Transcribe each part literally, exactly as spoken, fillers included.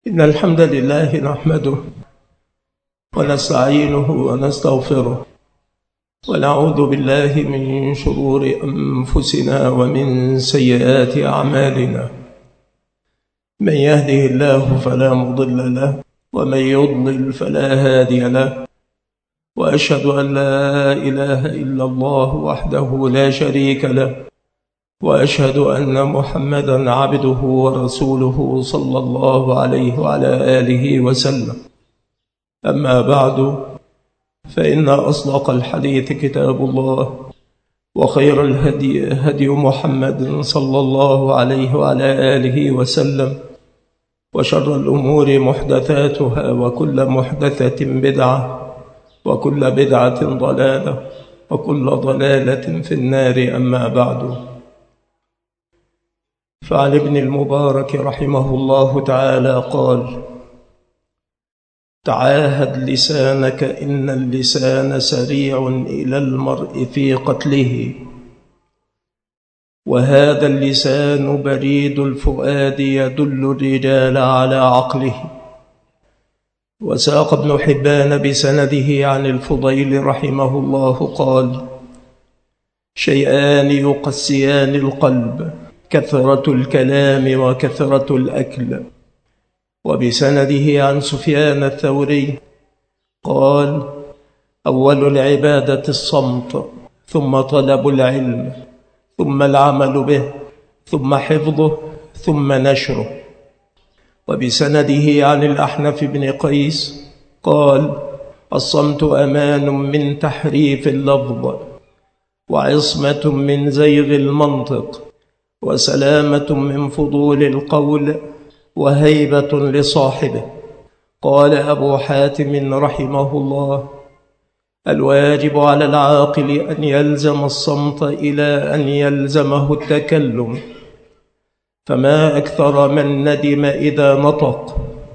إن الحمد لله نحمده ونستعينه ونستغفره ونعوذ بالله من شرور أنفسنا ومن سيئات أعمالنا. من يهده الله فلا مضل له ومن يضلل فلا هادي له، وأشهد أن لا إله إلا الله وحده لا شريك له، وأشهد أن محمدًا عبده ورسوله صلى الله عليه وعلى آله وسلم. أما بعد، فإن أصدق الحديث كتاب الله، وخير الهدي هدي محمد صلى الله عليه وعلى آله وسلم، وشر الأمور محدثاتها، وكل محدثة بدعة، وكل بدعة ضلالة، وكل ضلالة في النار. أما بعد، فعن ابن المبارك رحمه الله تعالى قال: تعاهد لسانك إن اللسان سريع إلى المرء في قتله، وهذا اللسان بريد الفؤاد يدل الرجال على عقله. وساق ابن حبان بسنده عن الفضيل رحمه الله قال: شيئان يقسيان القلب، كثرة الكلام وكثرة الأكل. وبسنده عن سفيان الثوري قال: أول العبادة الصمت، ثم طلب العلم، ثم العمل به، ثم حفظه، ثم نشره. وبسنده عن الأحنف بن قيس قال: الصمت أمان من تحريف اللفظ، وعصمة من زيغ المنطق، وسلامة من فضول القول، وهيبة لصاحبه. قال أبو حاتم رحمه الله: الواجب على العاقل أن يلزم الصمت إلى أن يلزمه التكلم، فما أكثر من ندم إذا نطق،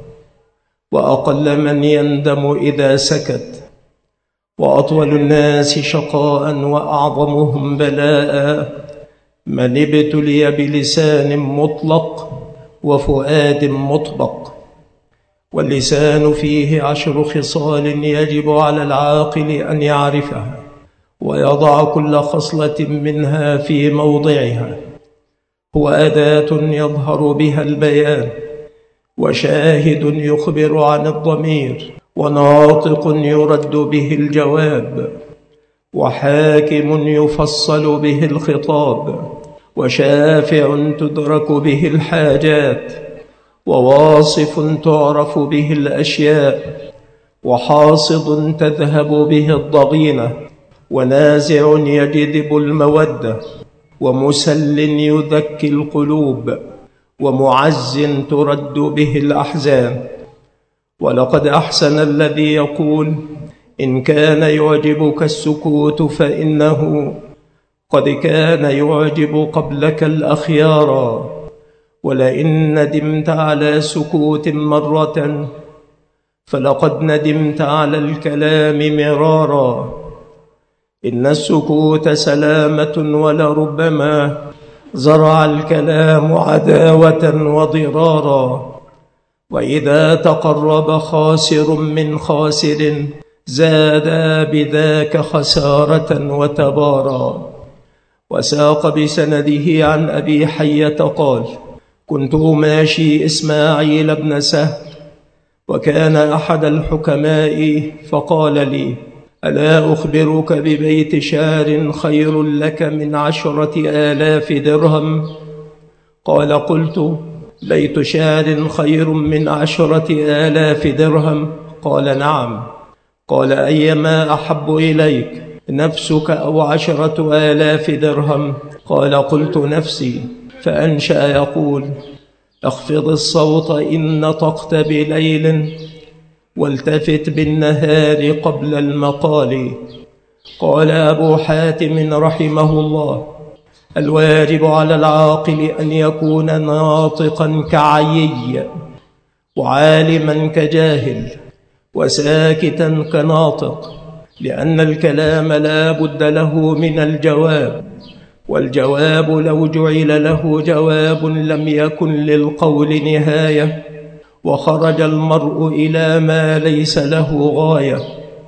وأقل من يندم إذا سكت، وأطول الناس شقاء وأعظمهم بلاء من ابتلي بلسان مطلق وفؤاد مطبق. واللسان فيه عشر خصال يجب على العاقل أن يعرفها، ويضع كل خصلة منها في موضعها. هو أداة يظهر بها البيان، وشاهد يخبر عن الضمير، وناطق يرد به الجواب، وحاكم يفصل به الخطاب، وشافع تدرك به الحاجات، وواصف تعرف به الأشياء، وحاصد تذهب به الضغينة، ونازع يجذب المودة، ومسل يذكي القلوب، ومعز ترد به الأحزان. ولقد أحسن الذي يقول: إن كان يعجبك السكوت فإنه قد كان يعجب قبلك الأخيارا، ولئن ندمت على سكوت مرة فلقد ندمت على الكلام مرارا. إن السكوت سلامة، ولربما زرع الكلام عداوة وضرارا. وإذا تقرب خاسر من خاسر زادا بذاك خسارة وتبارا. وساق بسنده عن أبي حية قال: كنت ماشي إسماعيل بن سهل، وكان أحد الحكماء، فقال لي: ألا أخبرك ببيت شعر خير لك من عشرة آلاف درهم؟ قال: قلت: بيت شعر خير من عشرة آلاف درهم؟ قال: نعم. قال: أيما أحب إليك، نفسك أو عشرة آلاف درهم؟ قال: قلت: نفسي. فأنشأ يقول: اخفض الصوت إن نطقت بليل، والتفت بالنهار قبل المقال. قال أبو حاتم رحمه الله: الواجب على العاقل أن يكون ناطقا كعيي، وعالما كجاهل، وساكتا كناطق، لأن الكلام لا بد له من الجواب، والجواب لو جعل له جواب لم يكن للقول نهاية، وخرج المرء إلى ما ليس له غاية.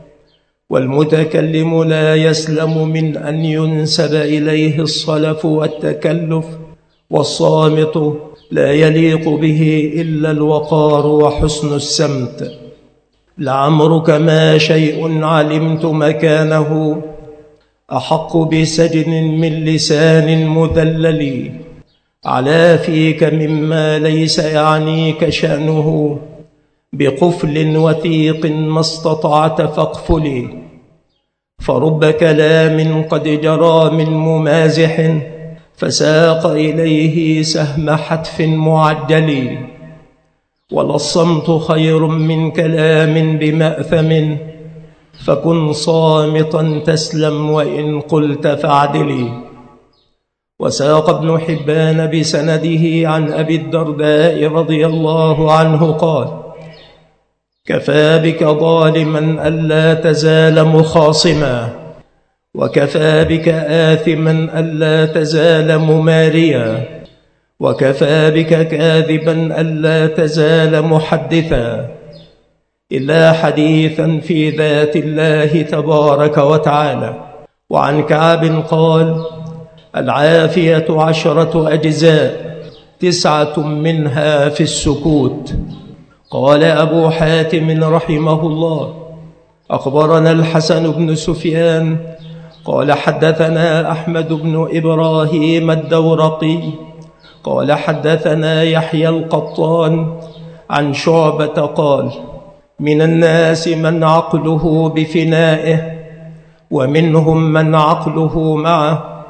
والمتكلم لا يسلم من أن ينسب إليه الصلف والتكلف، والصامت لا يليق به إلا الوقار وحسن السمت. لعمرك ما شيء علمت مكانه أحق بسجن من لسان مذلل، على فيك مما ليس يعنيك شأنه، بقفل وثيق ما استطعت فاقفلي. فرب كلام قد جرى من ممازح، فساق إليه سهم حتف معجل. وللصمت خير من كلام بمأثم، فكن صامتا تسلم وإن قلت فاعدلي. وساق ابن حبان بسنده عن أبي الدرداء رضي الله عنه قال: كفى بك ظالما ألا تزال مخاصما، وكفى بك آثما ألا تزال مماريا، وكفى بك كاذبا ألا تزال محدثا، إلا حديثا في ذات الله تبارك وتعالى. وعن كعب قال: العافية عشرة أجزاء، تسعة منها في السكوت. قال أبو حاتم رحمه الله: أخبرنا الحسن بن سفيان قال حدثنا أحمد بن إبراهيم الدورقي قال حدثنا يحيى القطان عن شعبة قال: من الناس من عقله بفنائه، ومنهم من عقله معه،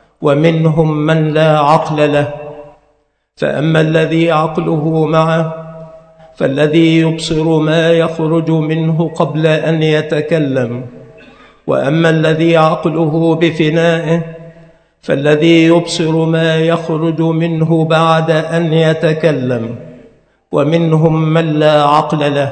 ومنهم من لا عقل له. فأما الذي عقله معه فالذي يبصر ما يخرج منه قبل أن يتكلم، وأما الذي عقله بفنائه فالذي يبصر ما يخرج منه بعد أن يتكلم، ومنهم من لا عقل له.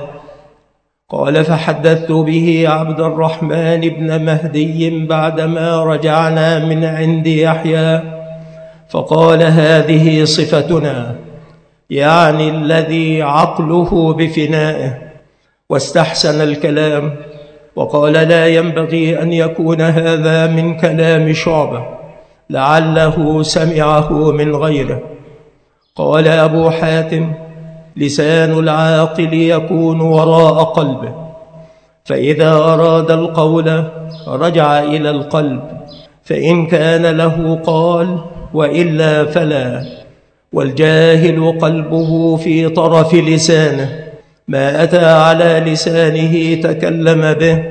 قال: فحدثت به عبد الرحمن بن مهدي بعدما رجعنا من عند يحيى، فقال: هذه صفتنا، يعني الذي عقله بفنائه. واستحسن الكلام وقال: لا ينبغي أن يكون هذا من كلام شعبة، لعله سمعه من غيره. قال أبو حاتم: لسان العاقل يكون وراء قلبه، فإذا أراد القول رجع إلى القلب، فإن كان له قال، وإلا فلا. والجاهل قلبه في طرف لسانه، ما أتى على لسانه تكلم به،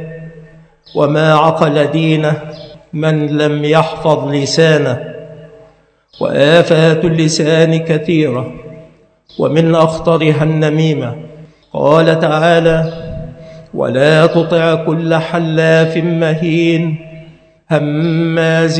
وما عقل دينه من لم يحفظ لسانه. وآفات اللسان كثيرة، ومن أخطرها النميمة. قال تعالى: ولا تطع كل حلاف مهين، هماز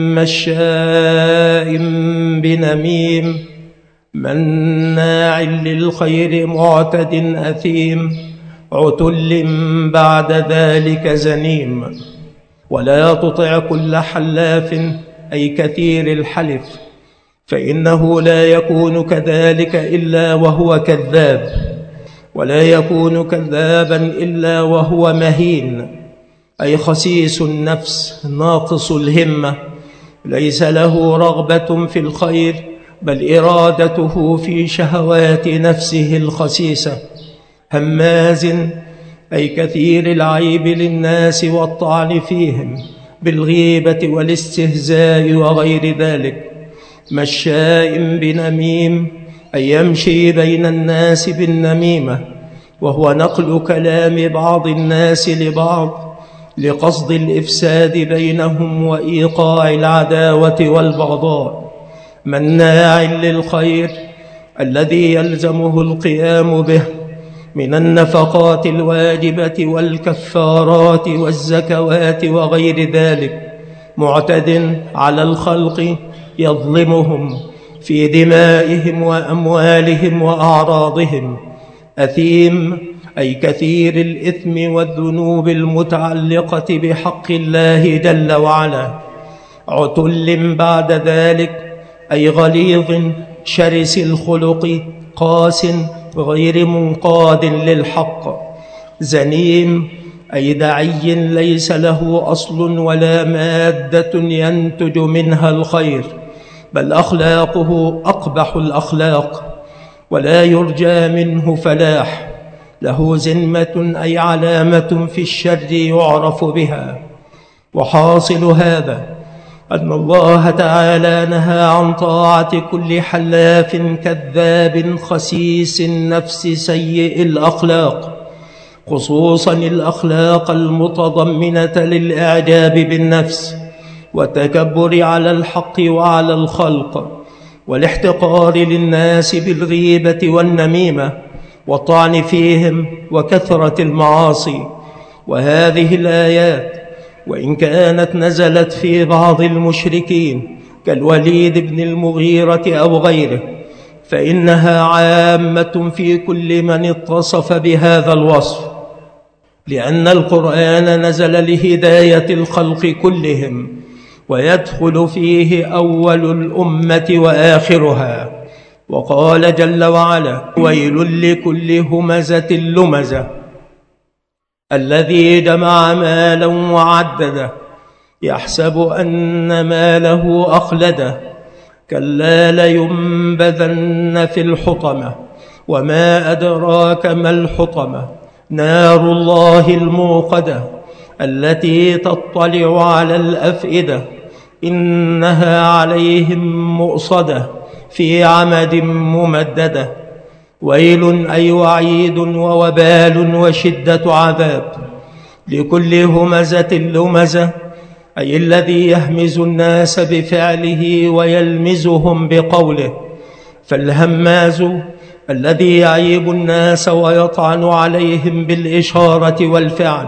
مشاء بنميم، مناع للخير معتد أثيم، عتل بعد ذلك زنيم. ولا تطع كل حلاف أي كثير الحلف، فإنه لا يكون كذلك إلا وهو كذاب، ولا يكون كذابا إلا وهو مهين، أي خسيس النفس ناقص الهمة، ليس له رغبة في الخير، بل إرادته في شهوات نفسه الخسيسة. هماز أي كثير العيب للناس والطعن فيهم بالغيبة والاستهزاء وغير ذلك. مشاء بنميم أي يمشي بين الناس بالنميمة، وهو نقل كلام بعض الناس لبعض لقصد الإفساد بينهم وإيقاع العداوة والبغضاء. مناع للخير الذي يلزمه القيام به من النفقات الواجبة والكفارات والزكوات وغير ذلك. معتد على الخلق يظلمهم في دمائهم وأموالهم وأعراضهم. أثيم أي كثير الإثم والذنوب المتعلقة بحق الله جل وعلا. عتل بعد ذلك أي غليظ شرس الخلق قاس غير منقاد للحق، زنيم أي دعي ليس له أصل ولا مادة ينتج منها الخير، بل أخلاقه أقبح الأخلاق ولا يرجى منه فلاح، له زنمة أي علامة في الشر يعرف بها. وحاصل هذا أن الله تعالى نهى عن طاعة كل حلاف كذاب خسيس النفس سيء الأخلاق، خصوصا الأخلاق المتضمنة للإعجاب بالنفس والتكبر على الحق وعلى الخلق، والاحتقار للناس بالغيبة والنميمة والطعن فيهم وكثرة المعاصي. وهذه الآيات وإن كانت نزلت في بعض المشركين كالوليد بن المغيرة أو غيره، فإنها عامة في كل من اتصف بهذا الوصف، لأن القرآن نزل لهداية الخلق كلهم، ويدخل فيه أول الأمة وآخرها. وقال جل وعلا: ويل لكل همزة لمزة الذي جمع مالا وعدده يحسب أن ماله أخلده كلا لينبذن في الحطمة وما أدراك ما الحطمة نار الله الموقدة التي تطلع على الأفئدة إنها عليهم مؤصدة في عمد ممددة. ويل أي وعيد ووبال وشدة عذاب لكل همزة لمزة، أي الذي يهمز الناس بفعله ويلمزهم بقوله. فالهماز الذي يعيب الناس ويطعن عليهم بالإشارة والفعل،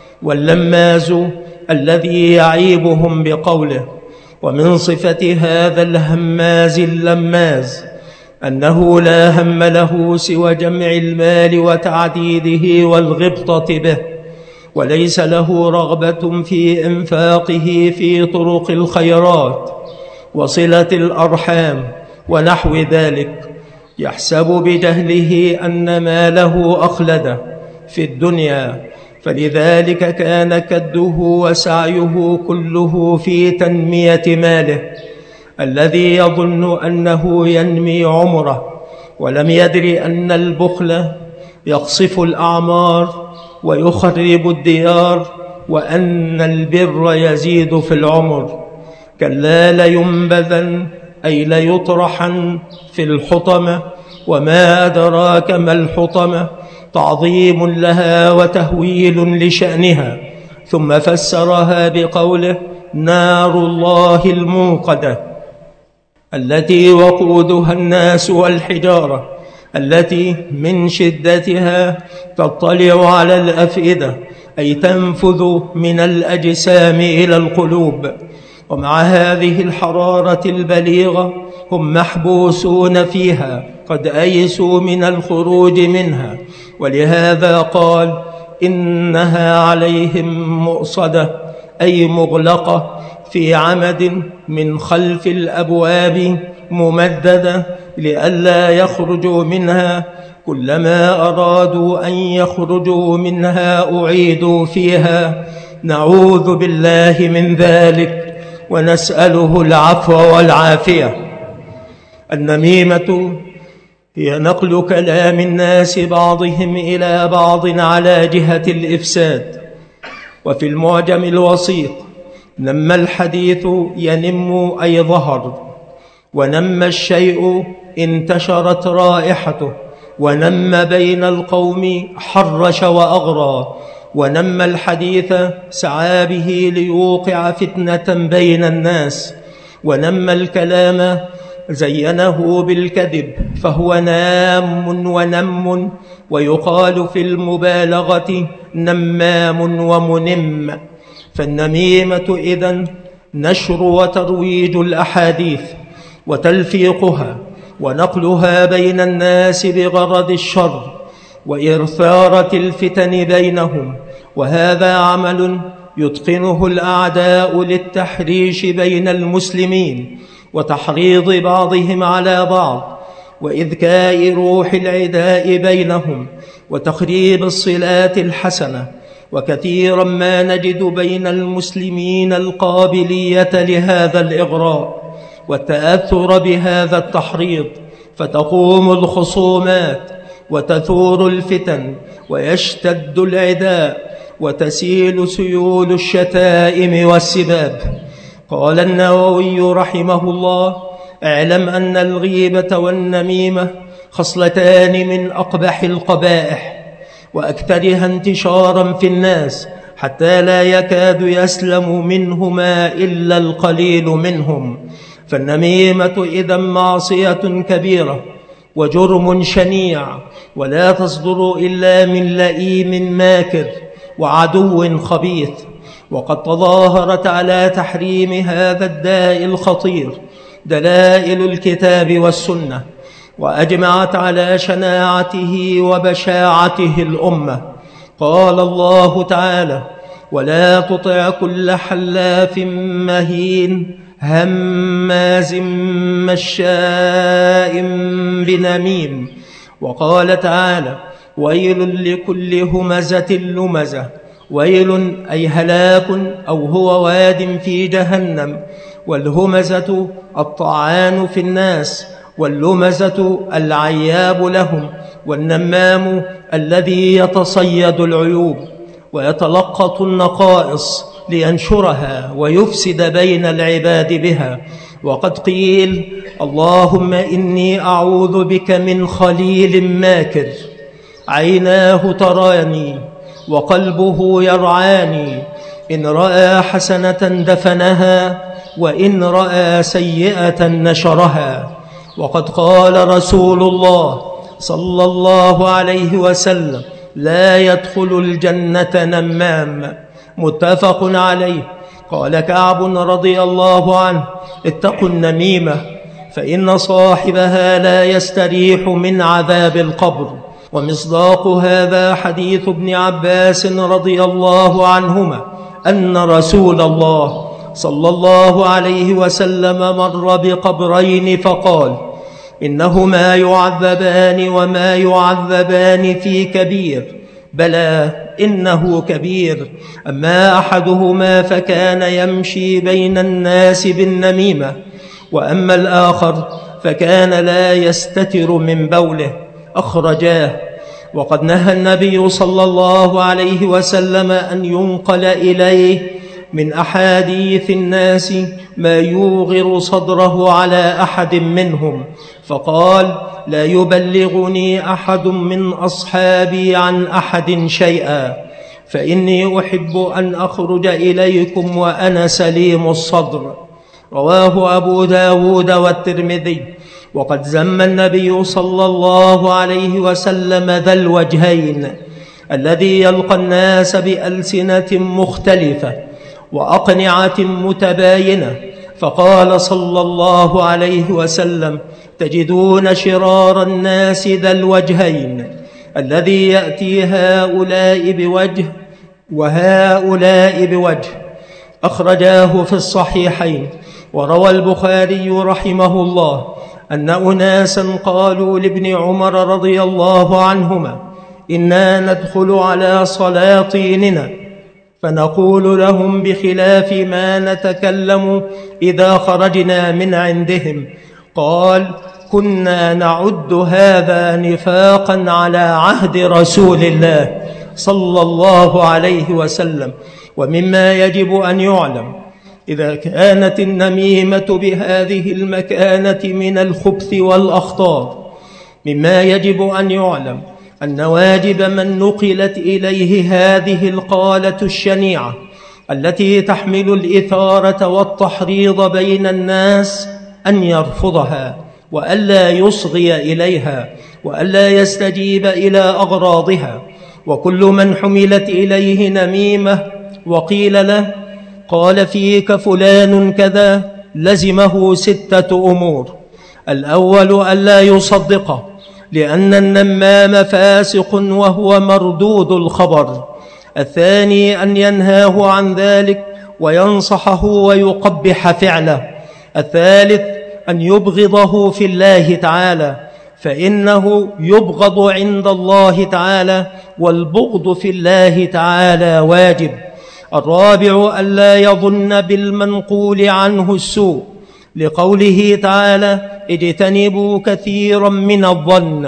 واللماز الذي يعيبهم بقوله. ومن صفة هذا الهماز اللماز أنه لا هم له سوى جمع المال وتعديده والغبطة به، وليس له رغبة في إنفاقه في طرق الخيرات وصلة الأرحام ونحو ذلك، يحسب بجهله أن ماله أخلده في الدنيا، فلذلك كان كده وسعيه كله في تنمية ماله الذي يظن أنه ينمي عمره، ولم يدر أن البخل يقصف الأعمار ويخرب الديار، وأن البر يزيد في العمر. كلا لينبذن أي ليطرحن في الحطمة وما أدراك ما الحطمة، تعظيم لها وتهويل لشأنها، ثم فسرها بقوله نار الله الموقدة التي وقودها الناس والحجارة، التي من شدتها تطلع على الأفئدة أي تنفذ من الأجسام إلى القلوب. ومع هذه الحرارة البليغة هم محبوسون فيها قد أيسوا من الخروج منها، ولهذا قال إنها عليهم مؤصدة أي مغلقة في عمد من خلف الأبواب ممددة لئلا يخرجوا منها، كلما أرادوا أن يخرجوا منها أعيدوا فيها، نعوذ بالله من ذلك ونسأله العفو والعافية. النميمة هي نقل كلام الناس بعضهم إلى بعض على جهة الإفساد. وفي المعجم الوسيط نم الحديث ينم أي ظهر، ونم الشيء انتشرت رائحته، ونم بين القوم حرش وأغرى، ونم الحديث سعى به ليوقع فتنة بين الناس، ونم الكلام زينه بالكذب فهو نام ونم، ويقال في المبالغة نمام ومنم. فالنميمة إذن نشر وترويج الأحاديث وتلفيقها ونقلها بين الناس بغرض الشر وإرثارة الفتن بينهم، وهذا عمل يتقنه الأعداء للتحريش بين المسلمين وتحريض بعضهم على بعض، وإذكاء روح العداء بينهم، وتخريب الصلات الحسنة. وكثيرا ما نجد بين المسلمين القابلية لهذا الإغراء والتأثر بهذا التحريض، فتقوم الخصومات وتثور الفتن ويشتد العداء وتسيل سيول الشتائم والسباب. قال النووي رحمه الله: اعلم أن الغيبة والنميمة خصلتان من أقبح القبائح وأكثرها انتشارا في الناس، حتى لا يكاد يسلم منهما إلا القليل منهم. فالنميمة إذا معصية كبيرة وجرم شنيع، ولا تصدر إلا من لئيم ماكر وعدو خبيث. وقد تظاهرت على تحريم هذا الداء الخطير دلائل الكتاب والسنة، وأجمعت على شناعته وبشاعته الأمة. قال الله تعالى: ولا تطع كل حلاف مهين هماز مشاء بنميم. وقال تعالى: ويل لكل همزة لمزة. ويل أي هلاك أو هو واد في جهنم. والهمزة الطعان في الناس، واللمزة العياب لهم، والنمام الذي يتصيد العيوب ويتلقط النقائص لينشرها ويفسد بين العباد بها. وقد قيل: اللهم إني أعوذ بك من خليل ماكر عيناه تراني وقلبه يرعاني، إن رأى حسنة دفنها وإن رأى سيئة نشرها. وقد قال رسول الله صلى الله عليه وسلم: لا يدخل الجنة نمام. متفق عليه. قال كعب رضي الله عنه: اتقوا النميمة فإن صاحبها لا يستريح من عذاب القبر. ومصداق هذا حديث ابن عباس رضي الله عنهما أن رسول الله صلى الله عليه وسلم مر بقبرين فقال: إنهما يعذبان وما يعذبان في كبير، بلى إنه كبير. أما أحدهما فكان يمشي بين الناس بالنميمة، وأما الآخر فكان لا يستتر من بوله. أخرجاه. وقد نهى النبي صلى الله عليه وسلم أن ينقل إليه من أحاديث الناس ما يوغر صدره على أحد منهم، فقال: لا يبلغني أحد من أصحابي عن أحد شيئا، فإني أحب أن أخرج إليكم وأنا سليم الصدر. رواه أبو داود والترمذي. وقد ذم النبي صلى الله عليه وسلم ذا الوجهين الذي يلقى الناس بألسنة مختلفة وأقنعة متباينة، فقال صلى الله عليه وسلم: تجدون شرار الناس ذا الوجهين الذي يأتي هؤلاء بوجه وهؤلاء بوجه. أخرجاه في الصحيحين. وروى البخاري رحمه الله أن أناسا قالوا لابن عمر رضي الله عنهما: إنا ندخل على سلاطيننا فنقول لهم بخلاف ما نتكلم إذا خرجنا من عندهم. قال: كنا نعد هذا نفاقا على عهد رسول الله صلى الله عليه وسلم. ومما يجب أن يعلم إذا كانت النميمة بهذه المكانة من الخبث والأخطار، مما يجب أن يعلم أن واجب من نقلت إليه هذه القالة الشنيعة التي تحمل الإثارة والتحريض بين الناس أن يرفضها، وألا يصغي إليها، وألا يستجيب إلى أغراضها. وكل من حملت إليه نميمة وقيل له: قال فيك فلان كذا، لزمه ستة أمور. الأول ألا يصدقه، لأن النمام فاسق وهو مردود الخبر. الثاني أن ينهاه عن ذلك وينصحه ويقبح فعله. الثالث أن يبغضه في الله تعالى، فإنه يبغض عند الله تعالى، والبغض في الله تعالى واجب. الرابع ألا يظن بالمنقول عنه السوء، لقوله تعالى اجتنبوا كثيرا من الظن.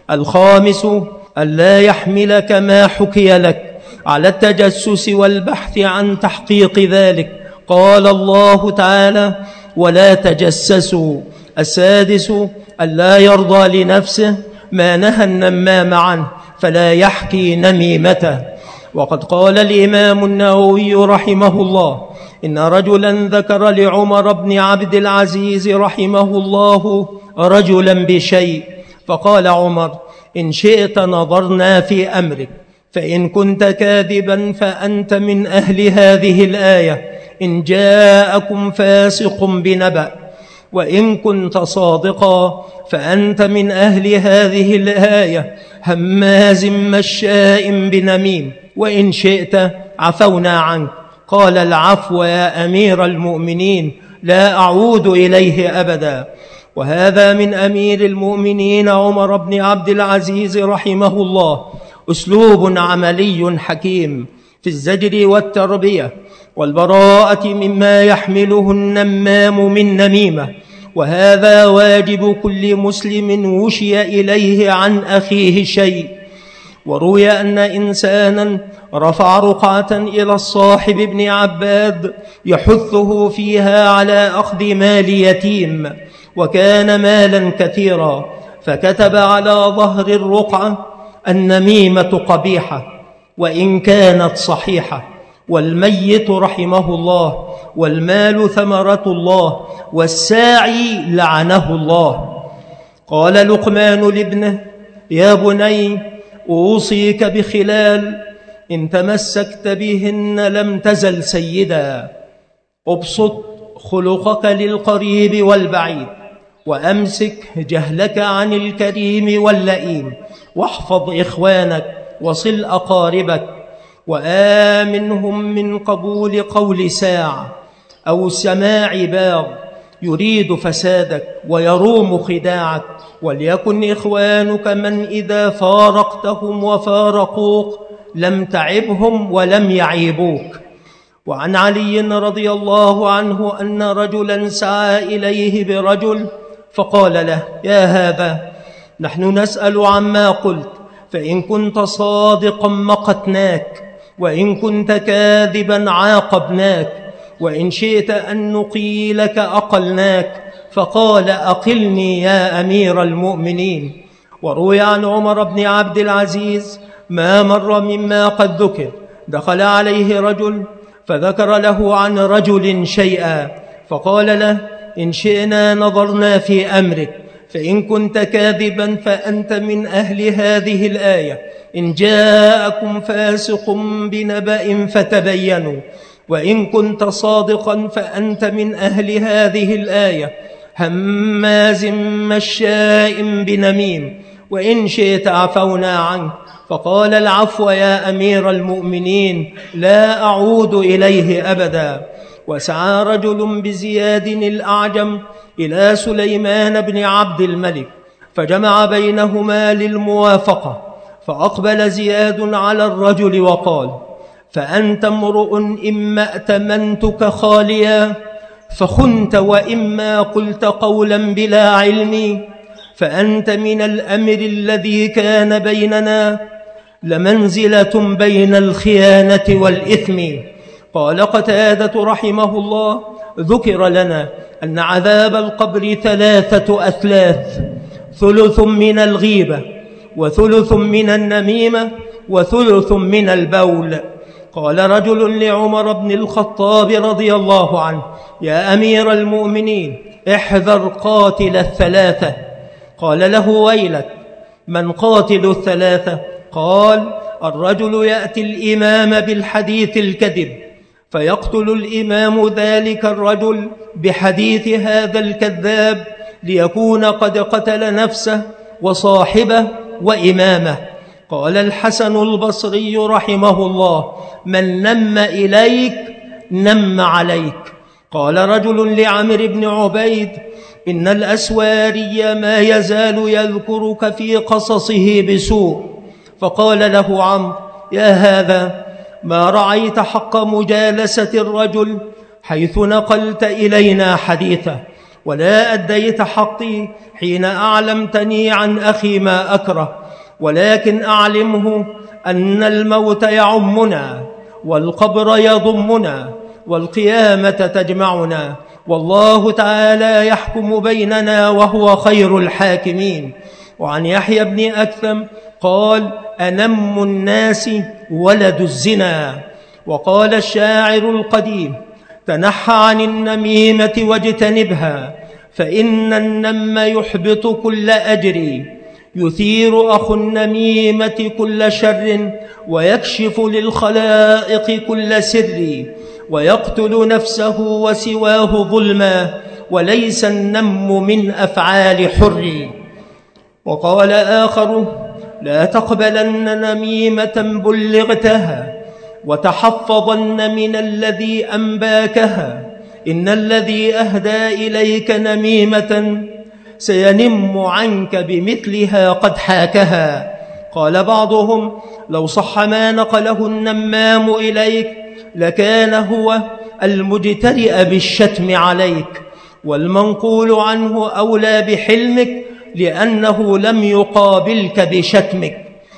الخامس ألا يحملك ما حكي لك على التجسس والبحث عن تحقيق ذلك، قال الله تعالى ولا تجسسوا. السادس ألا يرضى لنفسه ما نهى النمام عنه فلا يحكي نميمته. وقد قال الإمام النووي رحمه الله إن رجلا ذكر لعمر بن عبد العزيز رحمه الله رجلا بشيء، فقال عمر إن شئت نظرنا في أمرك، فإن كنت كاذبا فأنت من أهل هذه الآية إن جاءكم فاسق بنبأ، وإن كنت صادقا فأنت من أهل هذه الآية هماز مشاء بنميم، وإن شئت عفونا عنك. قال العفو يا أمير المؤمنين لا أعود إليه أبدا. وهذا من أمير المؤمنين عمر بن عبد العزيز رحمه الله أسلوب عملي حكيم في الزجر والتربية والبراءة مما يحمله النمام من نميمة، وهذا واجب كل مسلم وشي إليه عن أخيه شيء. وروي أن إنسانا رفع رقعة إلى الصاحب بن عباد يحثه فيها على أخذ مال يتيم، وكان مالا كثيرا، فكتب على ظهر الرقعة النميمة قبيحة وإن كانت صحيحة، والميت رحمه الله، والمال ثمرة الله، والساعي لعنه الله. قال لقمان لابنه يا بني أوصيك بخلال إن تمسكت بهن لم تزل سيدا، أبسط خلقك للقريب والبعيد، وأمسك جهلك عن الكريم واللئيم، واحفظ إخوانك وصل أقاربك، وآمنهم من قبول قول ساعة أو سماع باغ يريد فسادك ويروم خداعك، وليكن إخوانك من إذا فارقتهم وفارقوك لم تعبهم ولم يعيبوك. وعن علي رضي الله عنه أن رجلا سعى إليه برجل فقال له يا هذا نحن نسأل عما قلت، فإن كنت صادقا مقتناك، وإن كنت كاذبا عاقبناك، وإن شئت أن نقيلك أقلناك. فقال أقلني يا أمير المؤمنين. وروي عن عمر بن عبد العزيز ما مر مما قد ذكر، دخل عليه رجل فذكر له عن رجل شيئا، فقال له إن شئنا نظرنا في أمرك، فإن كنت كاذبا فأنت من أهل هذه الآية إن جاءكم فاسق بنبأ فتبينوا، وإن كنت صادقا فأنت من أهل هذه الآية هماز مشاء بنميم، وإن شئت عفونا عنك. فقال العفو يا أمير المؤمنين لا أعود إليه أبدا. وسعى رجل بزياد الأعجم إلى سليمان بن عبد الملك فجمع بينهما للموافقة، فأقبل زياد على الرجل وقال فأنت امرؤ إما ائتمنتك خاليا فخنت، وإما قلت قولا بلا علم، فأنت من الأمر الذي كان بيننا لمنزلة بين الخيانة والإثم. قال قتادة رحمه الله ذكر لنا أن عذاب القبر ثلاثة أثلاث، ثلث من الغيبة، وثلث من النميمة، وثلث من البول. قال رجل لعمر بن الخطاب رضي الله عنه يا أمير المؤمنين احذر قاتل الثلاثة. قال له ويلك من قاتل الثلاثة؟ قال الرجل يأتي الإمام بالحديث الكذب فيقتل الإمام ذلك الرجل بحديث هذا الكذاب ليكون قد قتل نفسه وصاحبه وإمامه. قال الحسن البصري رحمه الله من نم إليك نم عليك. قال رجل لعمرو بن عبيد إن الأسواري ما يزال يذكرك في قصصه بسوء. فقال له عمرو: يا هذا، ما رعيت حق مجالسة الرجل حيث نقلت إلينا حديثه، ولا أديت حقي حين أعلمتني عن أخي ما أكره، ولكن أعلمه أن الموت يعمنا، والقبر يضمنا، والقيامة تجمعنا، والله تعالى يحكم بيننا وهو خير الحاكمين. وعن يحيى بن أكثم قال: أنم الناس ولد الزنا. وقال الشاعر القديم: تنحى عن النميمة واجتنبها، فإن النم يحبط كل أجر، يثير أخو النميمة كل شر، ويكشف للخلائق كل سر، ويقتل نفسه وسواه ظلما، وليس النم من أفعال حر. وقال آخر: لا تقبلن نميمة بلغتها، وتحفظن من الذي أنباكها، إن الذي أهدى إليك نميمة سينم عنك بمثلها قد حاكها. قال بعضهم: لو صح ما نقله النمام إليك لكان هو المجترئ بالشتم عليك، والمنقول عنه أولى بحلمك لأنه لم يقابلك بشتمك.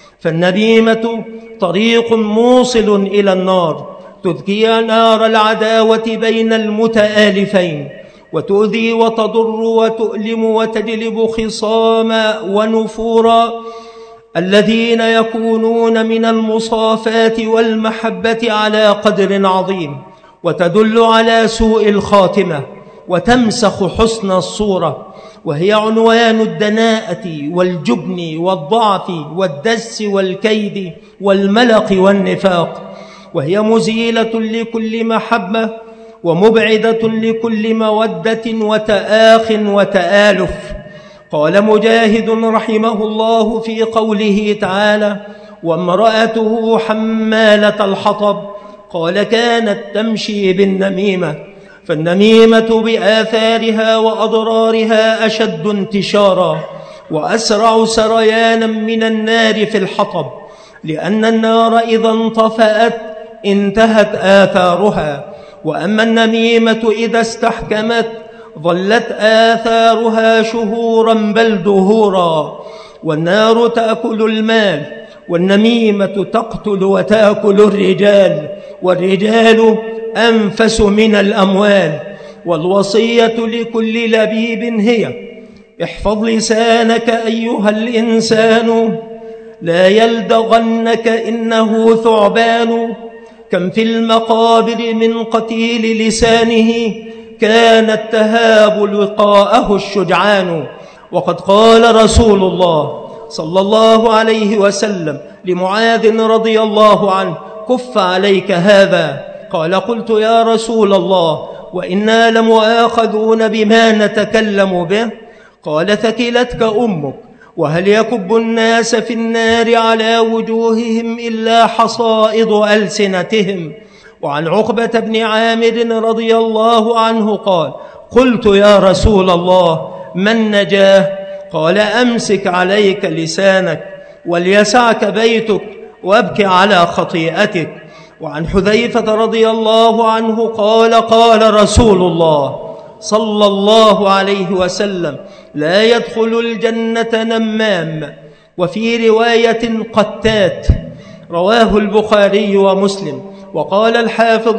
فالنميمة طريق موصل إلى النار، تذكي نار العداوة بين المتآلفين، وتؤذي وتضر وتؤلم وتجلب خصاما ونفورا الذين يكونون من المصافاة والمحبة على قدر عظيم، وتدل على سوء الخاتمة، وتمسخ حسن الصورة، وهي عنوان الدناءة والجبن والضعف والدس والكيد والملق والنفاق، وهي مزيلة لكل محبة، ومبعدة لكل مودة وتآخ وتآلف. قال مجاهد رحمه الله في قوله تعالى: وامرأته حمالة الحطب، قال: كانت تمشي بالنميمة. فالنميمة بآثارها وأضرارها أشد انتشارا، وأسرع سريانا من النار في الحطب، لأن النار إذا انطفأت انتهت آثارها، وأما النميمة إذا استحكمت ظلت آثارها شهورا بل دهورا. والنار تأكل المال، والنميمة تقتل وتأكل الرجال، والرجال أنفس من الأموال. والوصية لكل لبيب هي: احفظ لسانك أيها الإنسان، لا يلدغنك إنه ثعبان. كم في المقابر من قتيل لسانه، كانت تهاب لقاءه الشجعان. وقد قال رسول الله صلى الله عليه وسلم لمعاذ رضي الله عنه: كف عليك هذا. قال: قلت يا رسول الله، وإنا لمؤاخذون بما نتكلم به؟ قال: ثكلتك أمك، وهل يكب الناس في النار على وجوههم إلا حصائد ألسنتهم؟ وعن عقبة بن عامر رضي الله عنه قال: قلت يا رسول الله، من نجاه؟ قال: أمسك عليك لسانك، وليسعك بيتك، وابك على خطيئتك. وعن حذيفة رضي الله عنه قال: قال رسول الله صلى الله عليه وسلم: لا يدخل الجنة نمام. وفي رواية قتات، رواه البخاري ومسلم. وقال الحافظ: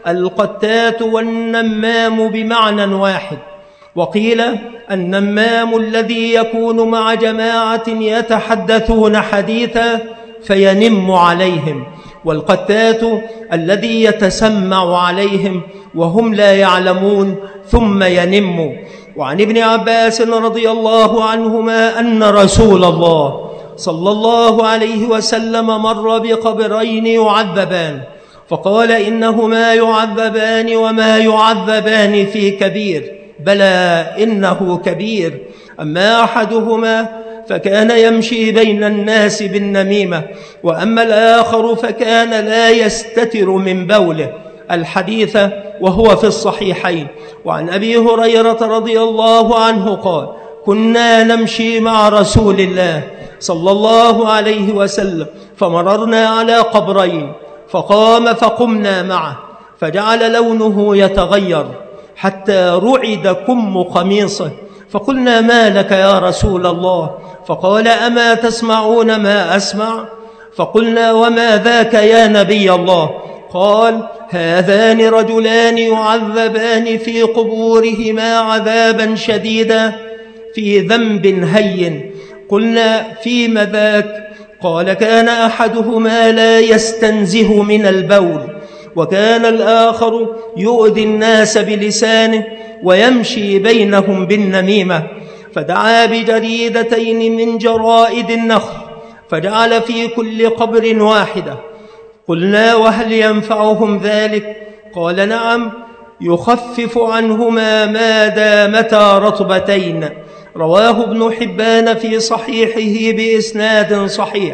القتات والنمام بمعنى واحد. وقيل: النمام الذي يكون مع جماعة يتحدثون حديثا فينم عليهم، والقتات الذي يتسمع عليهم وهم لا يعلمون ثم ينم. وعن ابن عباس رضي الله عنهما أن رسول الله صلى الله عليه وسلم مر بقبرين يعذبان، فقال: إنهما يعذبان وما يعذبان في كبير، بلى إنه كبير. أما أحدهما فكان يمشي بين الناس بالنميمة، وأما الآخر فكان لا يستتر من بوله، الحديث وهو في الصحيحين. وعن أبي هريرة رضي الله عنه قال: كنا نمشي مع رسول الله صلى الله عليه وسلم فمررنا على قبرين، فقام فقمنا معه، فجعل لونه يتغير حتى رعد كم قميصه، فقلنا: ما لك يا رسول الله؟ فقال: أما تسمعون ما أسمع؟ فقلنا: وما ذاك يا نبي الله؟ قال: هذان رجلان يعذبان في قبورهما عذابا شديدا في ذنب هين. قلنا: فيم ذاك؟ قال: كان أحدهما لا يستنزه من البول، وكان الآخر يؤذي الناس بلسانه ويمشي بينهم بالنميمة. فدعا بجريدتين من جرائد النخل فجعل في كل قبر واحدة. قلنا: وهل ينفعهم ذلك؟ قال: نعم، يخفف عنهما ما دامتا رطبتين. رواه ابن حبان في صحيحه بإسناد صحيح.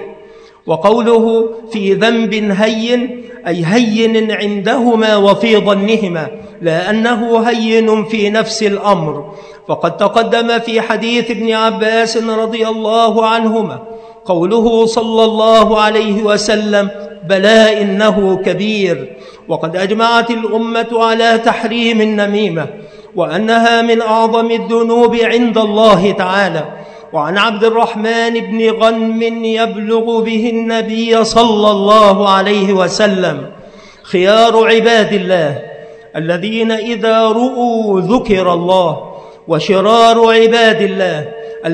وقوله في ذنب هين أي هين عندهما وفي ظنهما، لا أنه هين في نفس الأمر. فقد تقدم في حديث ابن عباس رضي الله عنهما قوله صلى الله عليه وسلم: بلى إنه كبير. وقد أجمعت الأمة على تحريم النميمة وأنها من أعظم الذنوب عند الله تعالى. وعن عبد الرحمن بن غنم يبلغ به النبي صلى الله عليه وسلم: خيار عباد الله الذين إذا رؤوا ذكر الله، وشرار عباد الله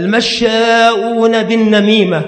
المشاؤون بالنميمة،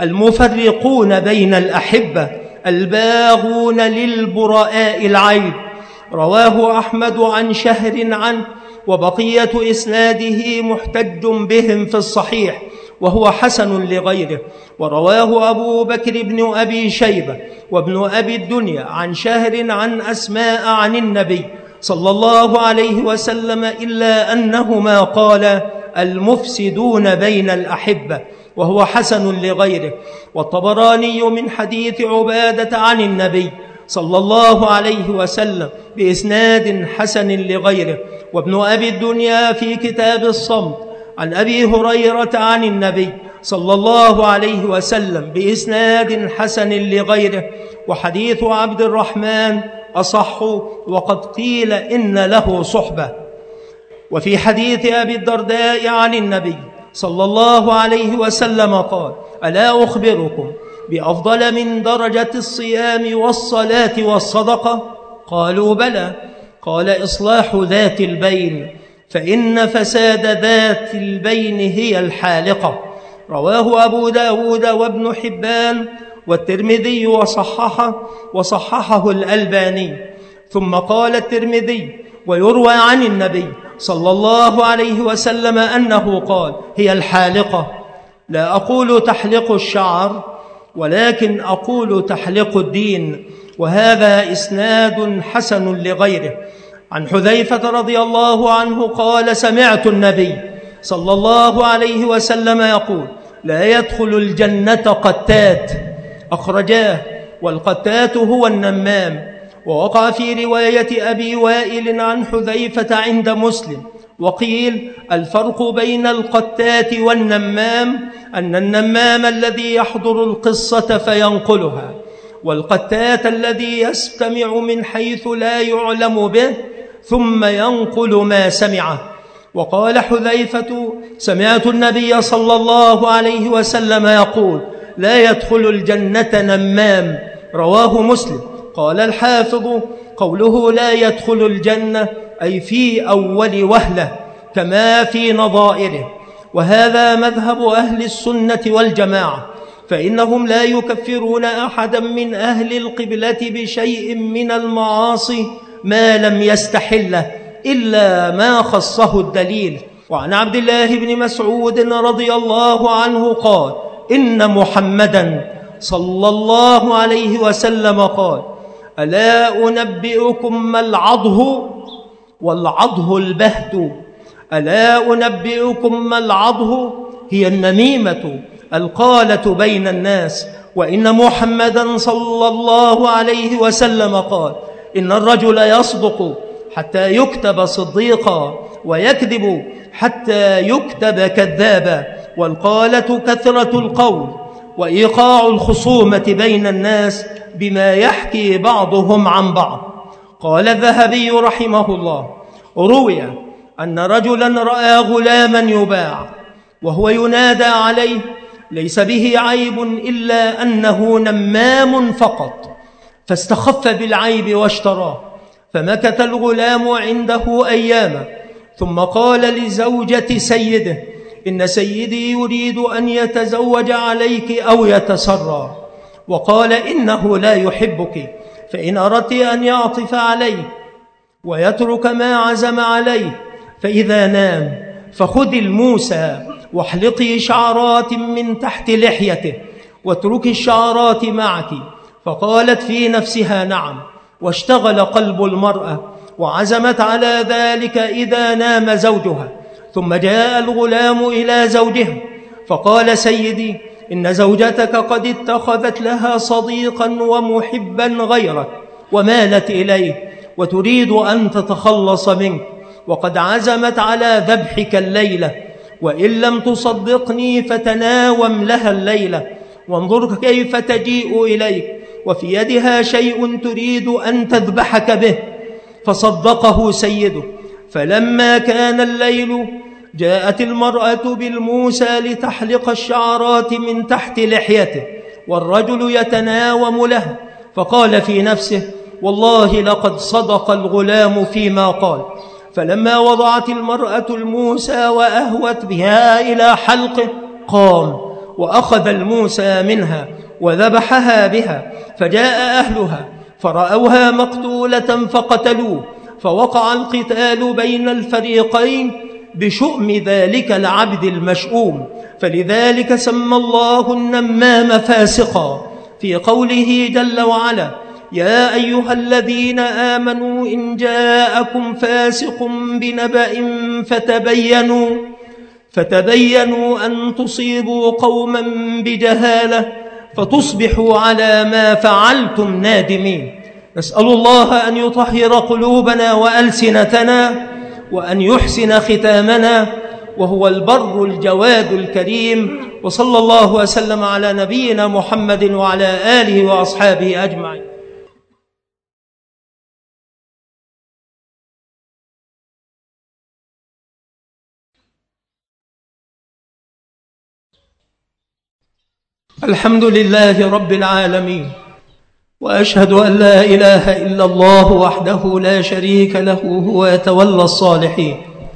المفرقون بين الأحبة، الباغون للبراء العيب. رواه أحمد عن شهر عنه، وبقية إسناده محتج بهم في الصحيح وهو حسن لغيره. ورواه أبو بكر بن أبي شيبة وابن أبي الدنيا عن شهر عن أسماء عن النبي صلى الله عليه وسلم، إلا أنهما قال: المفسدون بين الأحبة، وهو حسن لغيره. والطبراني من حديث عبادة عن النبي صلى الله عليه وسلم بإسناد حسن لغيره. وابن أبي الدنيا في كتاب الصمت عن أبي هريرة عن النبي صلى الله عليه وسلم بإسناد حسن لغيره. وحديث عبد الرحمن أصح، وقد قيل إن له صحبة. وفي حديث أبي الدرداء عن النبي صلى الله عليه وسلم قال: ألا أخبركم بأفضل من درجة الصيام والصلاة والصدقة؟ قالوا: بلى. قال: إصلاح ذات البين، فإن فساد ذات البين هي الحالقة. رواه أبو داود وابن حبان والترمذي وصححه وصححه الألباني. ثم قال الترمذي: ويروى عن النبي صلى الله عليه وسلم أنه قال: هي الحالقة. لا أقول تحلق الشعر، ولكن أقول تحلق الدين. وهذا إسناد حسن لغيره. عن حذيفة رضي الله عنه قال: سمعت النبي صلى الله عليه وسلم يقول: لا يدخل الجنة قتات. أخرجاه. والقتات هو النمام. ووقع في رواية أبي وائل عن حذيفة عند مسلم. وقيل: الفرق بين القتات والنمام أن النمام الذي يحضر القصة فينقلها، والقتات الذي يستمع من حيث لا يعلم به ثم ينقل ما سمعه. وقال حذيفة: سمعت النبي صلى الله عليه وسلم يقول: لا يدخل الجنة نمام. رواه مسلم. قال الحافظ: قوله لا يدخل الجنة أي في أول وهلة كما في نظائره. وهذا مذهب أهل السنة والجماعة، فإنهم لا يكفرون أحدا من أهل القبلة بشيء من المعاصي ما لم يستحله إلا ما خصه الدليل. وعن عبد الله بن مسعود رضي الله عنه قال: إن محمدا صلى الله عليه وسلم قال: ألا أنبئكم ما العضه؟ والعضه البهت. ألا أنبئكم ما العضه؟ هي النميمة القالة بين الناس. وإن محمدا صلى الله عليه وسلم قال: إن الرجل يصدق حتى يكتب صديقا، ويكذب حتى يكتب كذابا، والقالة كثرة القول، وإيقاع الخصومة بين الناس بما يحكي بعضهم عن بعض. قال الذهبي رحمه الله: روي أن رجلا رأى غلاما يباع وهو ينادى عليه ليس به عيب إلا أنه نمام فقط، فاستخف بالعيب واشتراه، فمكث الغلام عنده أياما، ثم قال لزوجة سيده: إن سيدي يريد أن يتزوج عليك أو يتسرى، وقال إنه لا يحبك، فإن أردت أن يعطف عليه ويترك ما عزم عليه فإذا نام فخذي الموسى واحلقي شعرات من تحت لحيته واتركي الشعرات معك. فقالت في نفسها: نعم. واشتغل قلب المرأة وعزمت على ذلك إذا نام زوجها. ثم جاء الغلام إلى زوجها فقال: سيدي، إن زوجتك قد اتخذت لها صديقا ومحبا غيرك ومالت إليه وتريد أن تتخلص منك، وقد عزمت على ذبحك الليلة، وإن لم تصدقني فتناوم لها الليلة، وانظر كيف تجيء إليك وفي يدها شيء تريد أن تذبحك به. فصدقه سيده. فلما كان الليل جاءت المرأة بالموسى لتحلق الشعرات من تحت لحيته، والرجل يتناوم له، فقال في نفسه: والله لقد صدق الغلام فيما قال. فلما وضعت المرأة الموسى وأهوت بها إلى حلقه قام وأخذ الموسى منها وذبحها بها، فجاء أهلها فرأوها مقتولة فقتلوه، فوقع القتال بين الفريقين بشؤم ذلك العبد المشؤوم. فلذلك سمى الله النمام فاسقا في قوله جل وعلا: يا أيها الذين آمنوا إن جاءكم فاسق بنبأ فتبينوا فتبينوا أن تصيبوا قوما بجهالة فتصبحوا على ما فعلتم نادمين. نسأل الله أن يطهر قلوبنا وألسنتنا وأن يحسن ختامنا، وهو البر الجواد الكريم. وصلى الله وسلم على نبينا محمد وعلى آله وأصحابه أجمعين. الحمد لله رب العالمين، وأشهد أن لا إله إلا الله وحده لا شريك له هو يتولى الصالحين،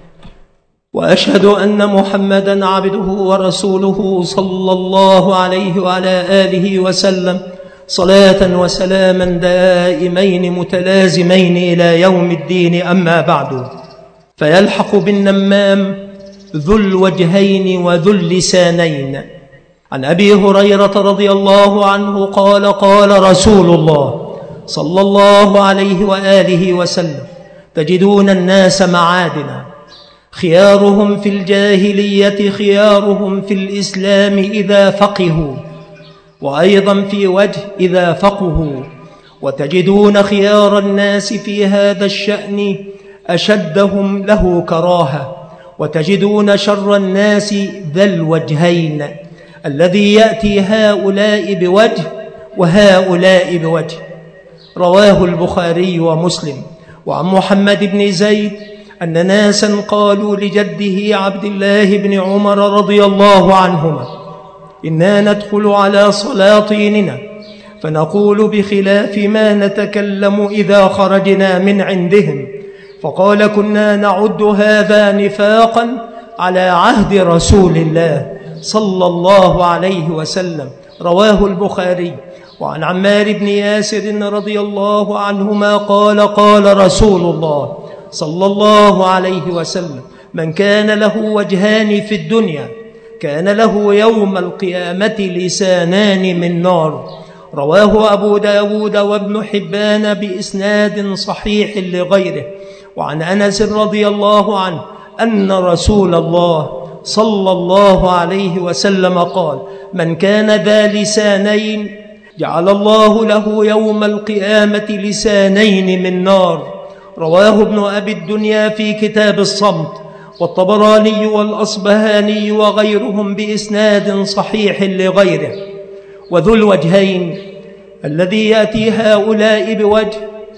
وأشهد أن محمدًا عبده ورسوله صلى الله عليه وعلى آله وسلم صلاة وسلاما دائمين متلازمين إلى يوم الدين. أما بعد، فيلحق بالنمام ذو الوجهين وذو اللسانين. عن أبي هريرة رضي الله عنه قال: قال رسول الله صلى الله عليه وآله وسلم: تجدون الناس معادنا، خيارهم في الجاهلية خيارهم في الإسلام إذا فقهوا، وأيضا في وجه إذا فقهوا، وتجدون خيار الناس في هذا الشأن أشدهم له كراهة، وتجدون شر الناس ذا الوجهين الذي يأتي هؤلاء بوجه وهؤلاء بوجه. رواه البخاري ومسلم. وعن محمد بن زيد أن ناسا قالوا لجده عبد الله بن عمر رضي الله عنهما: إنا ندخل على سلاطيننا فنقول بخلاف ما نتكلم إذا خرجنا من عندهم، فقال: كنا نعد هذا نفاقا على عهد رسول الله صلى الله عليه وسلم. رواه البخاري. وعن عمار بن ياسر رضي الله عنهما قال: قال رسول الله صلى الله عليه وسلم: من كان له وجهان في الدنيا كان له يوم القيامة لسانان من نار. رواه أبو داود وابن حبان بإسناد صحيح لغيره. وعن أنس رضي الله عنه أن رسول الله صلى الله عليه وسلم قال: من كان ذا لسانين جعل الله له يوم القيامة لسانين من نار. رواه ابن أبي الدنيا في كتاب الصمت، والطبراني والأصبهاني وغيرهم بإسناد صحيح لغيره. وذو الوجهين الذي يأتي هؤلاء بوجه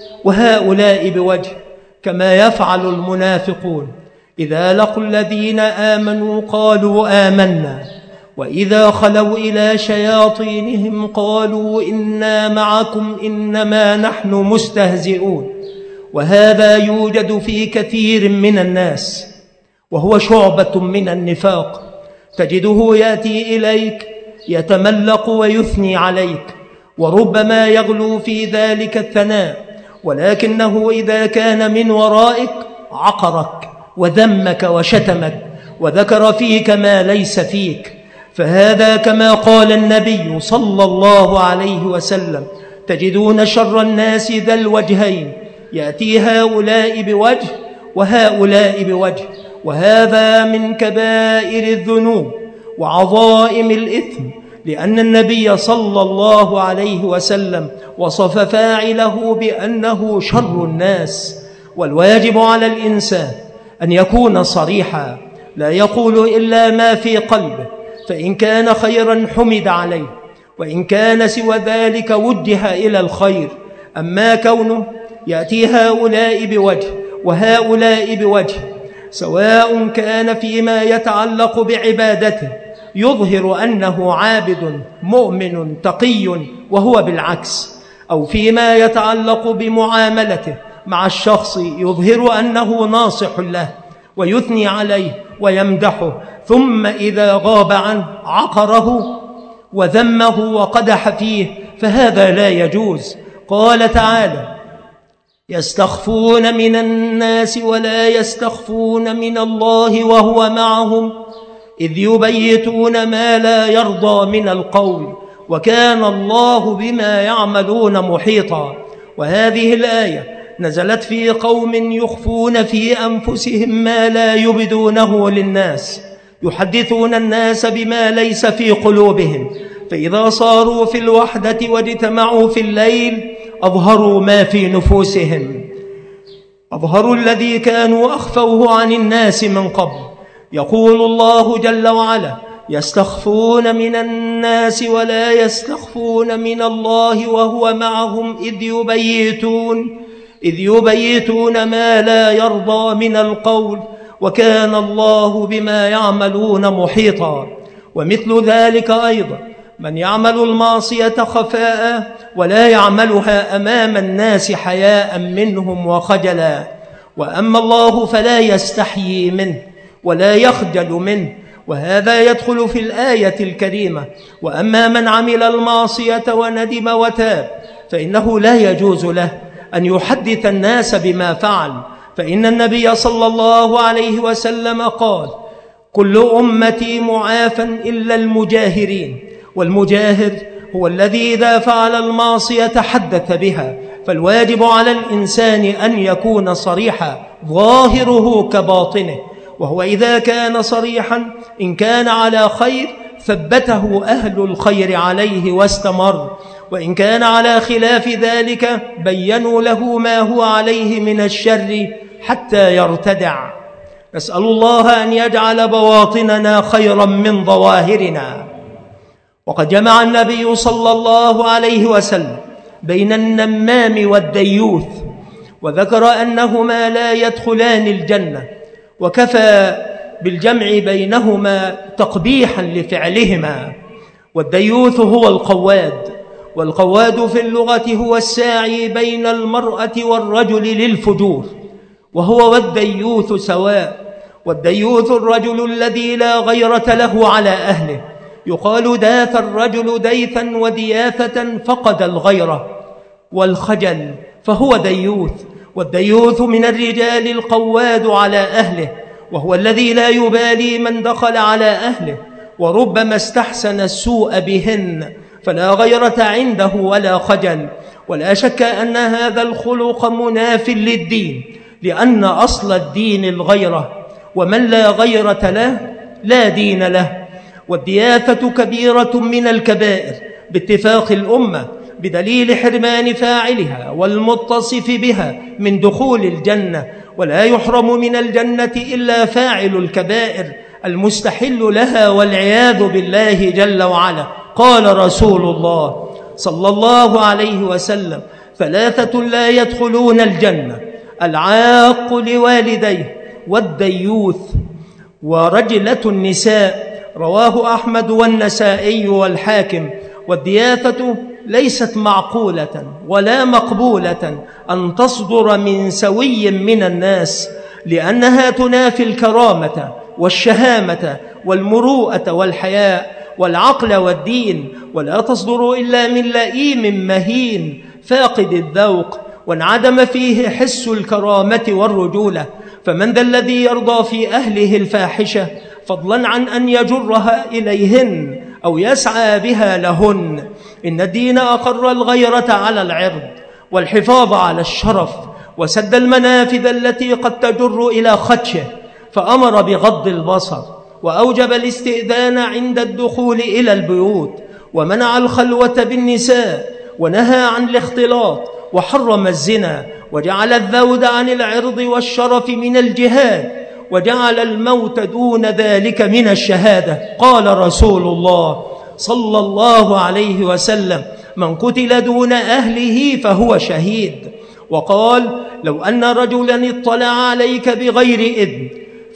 وهؤلاء بوجه، كما يفعل المنافقون إذا لقوا الذين آمنوا قالوا آمنا، وإذا خلوا إلى شياطينهم قالوا إنا معكم إنما نحن مستهزئون. وهذا يوجد في كثير من الناس، وهو شعبة من النفاق. تجده يأتي إليك يتملق ويثني عليك، وربما يغلو في ذلك الثناء، ولكنه إذا كان من ورائك عقرك وذمك وشتمك وذكر فيك ما ليس فيك. فهذا كما قال النبي صلى الله عليه وسلم: تجدون شر الناس ذا الوجهين، يأتي هؤلاء بوجه وهؤلاء بوجه. وهذا من كبائر الذنوب وعظائم الإثم، لأن النبي صلى الله عليه وسلم وصف فاعله بأنه شر الناس. والواجب على الإنسان أن يكون صريحا، لا يقول إلا ما في قلبه، فإن كان خيرا حمد عليه، وإن كان سوى ذلك وجه إلى الخير. أما كونه يأتي هؤلاء بوجه وهؤلاء بوجه، سواء كان فيما يتعلق بعبادته يظهر أنه عابد مؤمن تقي وهو بالعكس، أو فيما يتعلق بمعاملته مع الشخص يظهر أنه ناصح له ويثني عليه ويمدحه، ثم إذا غاب عنه عقره وذمه وقدح فيه، فهذا لا يجوز. قال تعالى: يستخفون من الناس ولا يستخفون من الله وهو معهم إذ يبيتون ما لا يرضى من القول وكان الله بما يعملون محيطا. وهذه الآية نزلت في قوم يخفون في أنفسهم ما لا يبدونه للناس، يحدثون الناس بما ليس في قلوبهم، فإذا صاروا في الوحدة واجتمعوا في الليل أظهروا ما في نفوسهم، أظهروا الذي كانوا أخفوه عن الناس من قبل. يقول الله جل وعلا: يستخفون من الناس ولا يستخفون من الله وهو معهم إذ يبيتون إذ يبيتون ما لا يرضى من القول وكان الله بما يعملون محيطا. ومثل ذلك أيضا من يعمل المعصية خفاء ولا يعملها أمام الناس حياء منهم وخجلا، وأما الله فلا يستحيي منه ولا يخجل منه، وهذا يدخل في الآية الكريمة: وأما من عمل المعصية وندم وتاب فإنه لا يجوز له أن يحدث الناس بما فعل، فإن النبي صلى الله عليه وسلم قال: كل أمتي معافى إلا المجاهرين. والمجاهر هو الذي إذا فعل المعصية حدث بها. فالواجب على الإنسان أن يكون صريحا ظاهره كباطنه، وهو إذا كان صريحا إن كان على خير ثبته أهل الخير عليه واستمر، وإن كان على خلاف ذلك بينوا له ما هو عليه من الشر حتى يرتدع. نسأل الله أن يجعل بواطننا خيرا من ظواهرنا. وقد جمع النبي صلى الله عليه وسلم بين النمام والديوث، وذكر أنهما لا يدخلان الجنة، وكفى بالجمع بينهما تقبيحا لفعلهما. والديوث هو القواد، والقواد في اللغة هو الساعي بين المرأة والرجل للفجور، وهو والديوث سواء. والديوث الرجل الذي لا غيرة له على أهله، يقال داث الرجل ديثا ودياثة فقد الغيرة والخجل، فهو ديوث. والديوث من الرجال القواد على أهله، وهو الذي لا يبالي من دخل على أهله، وربما استحسن السوء بهن، فلا غيرة عنده ولا خجل. ولا شك أن هذا الخلق مناف للدين، لأن أصل الدين الغيرة، ومن لا غيرة له لا دين له. والدياثة كبيرة من الكبائر، باتفاق الأمة بدليل حرمان فاعلها والمتصف بها من دخول الجنة، ولا يحرم من الجنة إلا فاعل الكبائر المستحل لها والعياذ بالله جل وعلا. قال رسول الله صلى الله عليه وسلم: ثلاثة لا يدخلون الجنة: العاق لوالديه، والديوث، ورجلة النساء. رواه أحمد والنسائي والحاكم. والدياثة ليست معقولة ولا مقبولة أن تصدر من سوي من الناس، لأنها تنافي الكرامة والشهامة والمروءة والحياء والعقل والدين، ولا تصدر إلا من لئيم مهين فاقد الذوق وانعدم فيه حس الكرامة والرجولة. فمن ذا الذي يرضى في أهله الفاحشة فضلا عن أن يجرها إليهن أو يسعى بها لهن؟ إن الدين أقر الغيرة على العرض والحفاظ على الشرف وسد المنافذ التي قد تجر إلى خدشه، فأمر بغض البصر وأوجب الاستئذان عند الدخول إلى البيوت، ومنع الخلوة بالنساء، ونهى عن الاختلاط، وحرم الزنا، وجعل الذود عن العرض والشرف من الجهاد، وجعل الموت دون ذلك من الشهادة. قال رسول الله صلى الله عليه وسلم: من قتل دون أهله فهو شهيد. وقال: لو أن رجلا اطلع عليك بغير إذن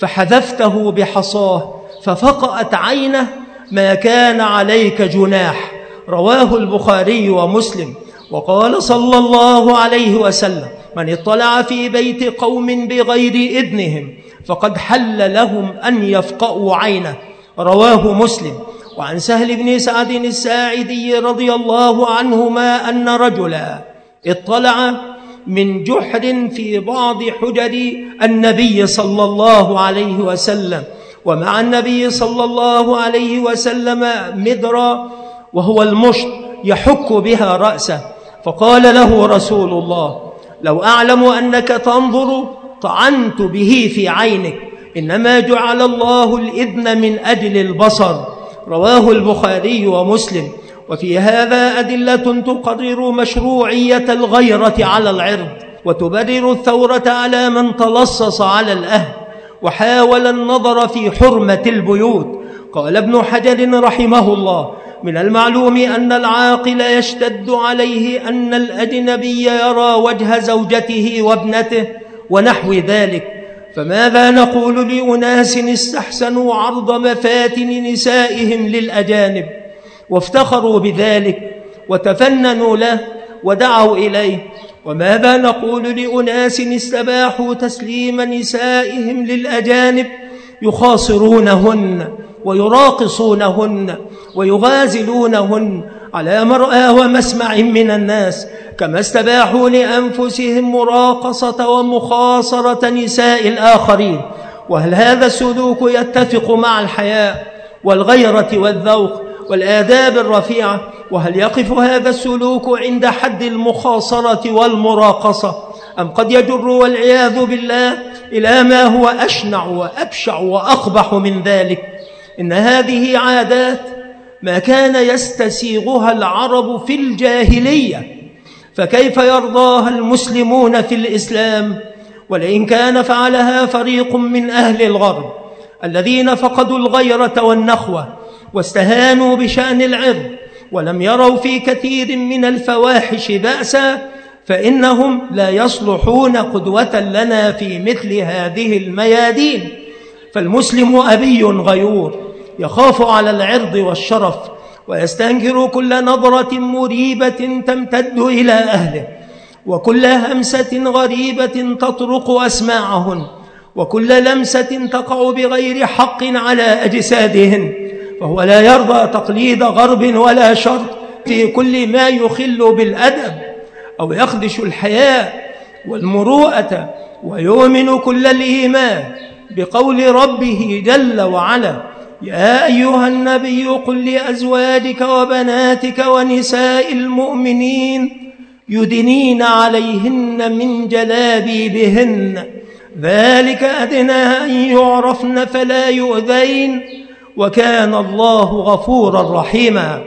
فحذفته بحصاه ففقأت عينه ما كان عليك جناح. رواه البخاري ومسلم. وقال صلى الله عليه وسلم: من اطلع في بيت قوم بغير إذنهم فقد حل لهم أن يفقأوا عينه. رواه مسلم. وعن سهل بن سعد الساعدي رضي الله عنهما أن رجلا اطلع من جحر في بعض حجر النبي صلى الله عليه وسلم، ومع النبي صلى الله عليه وسلم مدرا وهو المشط يحك بها رأسه، فقال له رسول الله: لو أعلم أنك تنظر طعنت به في عينك، إنما جعل الله الإذن من أجل البصر. رواه البخاري ومسلم. وفي هذا أدلة تقرر مشروعية الغيرة على العرض، وتبرر الثورة على من تلصص على الأهل وحاول النظر في حرمة البيوت. قال ابن حجر رحمه الله: من المعلوم أن العاقل يشتد عليه أن الأجنبي يرى وجه زوجته وابنته ونحو ذلك، فماذا نقول لأناس استحسنوا عرض مفاتن نسائهم للأجانب وافتخروا بذلك وتفننوا له ودعوا إليه؟ وماذا نقول لأناس استباحوا تسليم نسائهم للأجانب يخاصرونهن ويراقصونهن ويغازلونهن على مرأى ومسمع من الناس، كما استباحوا لأنفسهم مراقصة ومخاصرة نساء الآخرين؟ وهل هذا السلوك يتفق مع الحياء والغيرة والذوق والآداب الرفيعة؟ وهل يقف هذا السلوك عند حد المخاصرة والمراقصة، أم قد يجر والعياذ بالله إلى ما هو أشنع وأبشع وأقبح من ذلك؟ إن هذه عادات ما كان يستسيغها العرب في الجاهلية، فكيف يرضاها المسلمون في الإسلام؟ ولئن كان فعلها فريق من أهل الغرب الذين فقدوا الغيرة والنخوة واستهانوا بشأن العرض ولم يروا في كثير من الفواحش بأسا، فإنهم لا يصلحون قدوة لنا في مثل هذه الميادين. فالمسلم أبي غيور يخاف على العرض والشرف، ويستنكر كل نظرة مريبة تمتد إلى أهله، وكل همسة غريبة تطرق أسماعهن، وكل لمسة تقع بغير حق على أجسادهن. فهو لا يرضى تقليد غرب ولا شرق في كل ما يخل بالأدب أو يخدش الحياء والمروءة، ويؤمن كل الإيمان بقول ربه جل وعلا: يا أيها النبي قل لأزواجك وبناتك ونساء المؤمنين يدنين عليهن من جلابيبهن ذلك أدنى أن يعرفن فلا يؤذين وكان الله غفورا رحيما.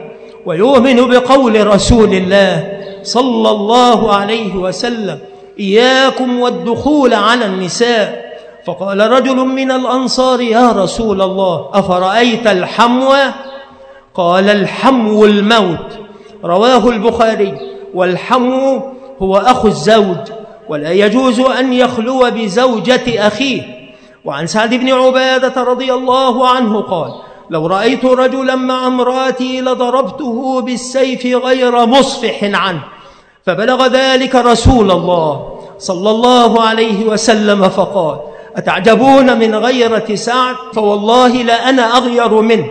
ويؤمن بقول رسول الله صلى الله عليه وسلم: إياكم والدخول على النساء. فقال رجل من الأنصار: يا رسول الله، أفرأيت الحمو؟ قال: الحمو الموت. رواه البخاري. والحمو هو أخو الزوج، ولا يجوز أن يخلو بزوجة أخيه. وعن سعد بن عبادة رضي الله عنه قال: لو رأيت رجلا مع امرأتي لضربته بالسيف غير مصفح عنه. فبلغ ذلك رسول الله صلى الله عليه وسلم فقال: أتعجبون من غيرة سعد؟ فوالله لأنا أغير منه،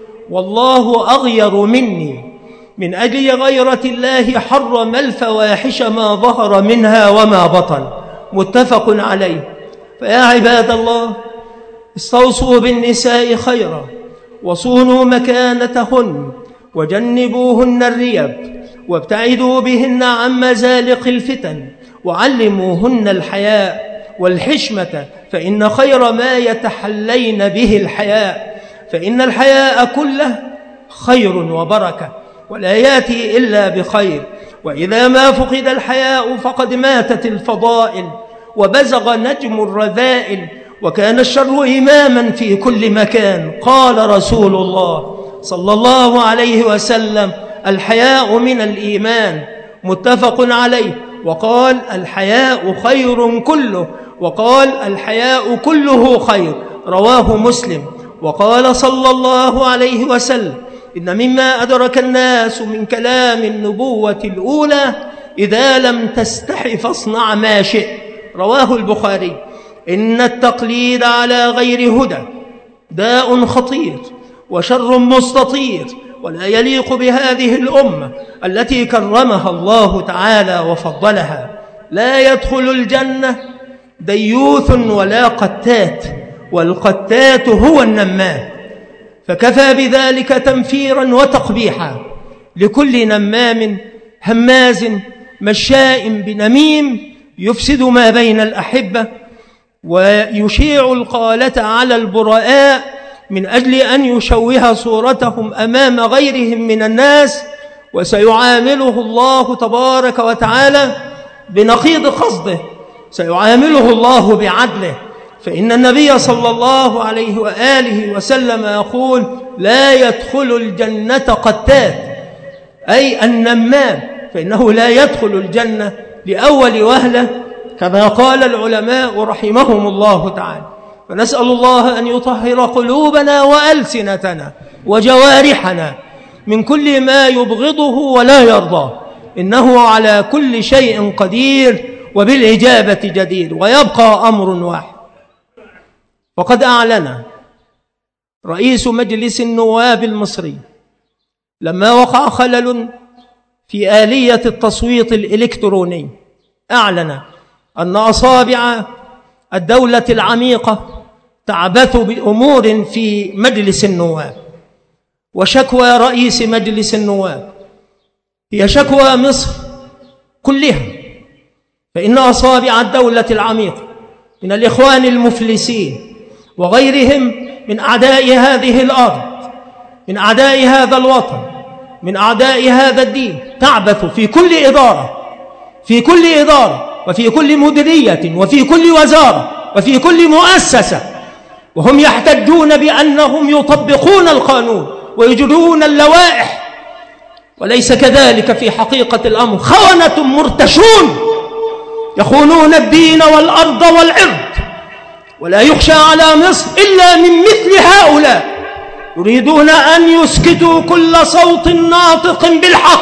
والله أغير مني. من أجل غيرة الله حرم الفواحش ما ظهر منها وما بطن. متفق عليه. فيا عباد الله، استوصوا بالنساء خيرا، وصونوا مكانتهن، وجنبوهن الريب، وابتعدوا بهن عن مزالق الفتن، وعلموهن الحياء والحشمة، فإن خير ما يتحلين به الحياء، فإن الحياء كله خير وبركة، ولا يأتي إلا بخير. وإذا ما فقد الحياء فقد ماتت الفضائل، وبزغ نجم الرذائل، وكان الشر إماما في كل مكان. قال رسول الله صلى الله عليه وسلم: الحياء من الإيمان. متفق عليه. وقال: الحياء خير كله، وقال: الحياء كله خير. رواه مسلم. وقال صلى الله عليه وسلم: إن مما أدرك الناس من كلام النبوة الأولى: إذا لم تستح فاصنع ما شئت. رواه البخاري. إن التقليد على غير هدى داء خطير وشر مستطير، ولا يليق بهذه الأمة التي كرمها الله تعالى وفضلها. لا يدخل الجنة ديوث ولا قتات، والقتات هو النمام، فكفى بذلك تنفيرا وتقبيحا لكل نمام هماز مشاء بنميم يفسد ما بين الأحبة، ويشيع القالة على البراء من أجل أن يشوه صورتهم أمام غيرهم من الناس. وسيعامله الله تبارك وتعالى بنقيض قصده، سيعامله الله بعدله. فإن النبي صلى الله عليه وآله وسلم يقول: لا يدخل الجنة قتات، أي النمام، فإنه لا يدخل الجنة لأول وهلة، كما قال العلماء رحمهم الله تعالى. فنسأل الله أن يطهر قلوبنا وألسنتنا وجوارحنا من كل ما يبغضه ولا يرضاه، إنه على كل شيء قدير وبالإجابة جدير. ويبقى أمر واحد، وقد أعلن رئيس مجلس النواب المصري لما وقع خلل في آلية التصويت الإلكتروني، أعلن أن أصابع الدولة العميقة تعبث بأمور في مجلس النواب. وشكوى رئيس مجلس النواب هي شكوى مصر كلها، فإن أصابع الدولة العميقة من الإخوان المفلسين وغيرهم من أعداء هذه الأرض، من أعداء هذا الوطن، من أعداء هذا الدين، تعبث في كل إدارة، في كل إدارة وفي كل مديرية وفي كل وزارة وفي كل مؤسسة، وهم يحتجون بأنهم يطبقون القانون ويجرون اللوائح، وليس كذلك في حقيقة الأمر. خونة مرتشون يخونون الدين والأرض والعرض، ولا يخشى على مصر إلا من مثل هؤلاء، يريدون أن يسكتوا كل صوت ناطق بالحق،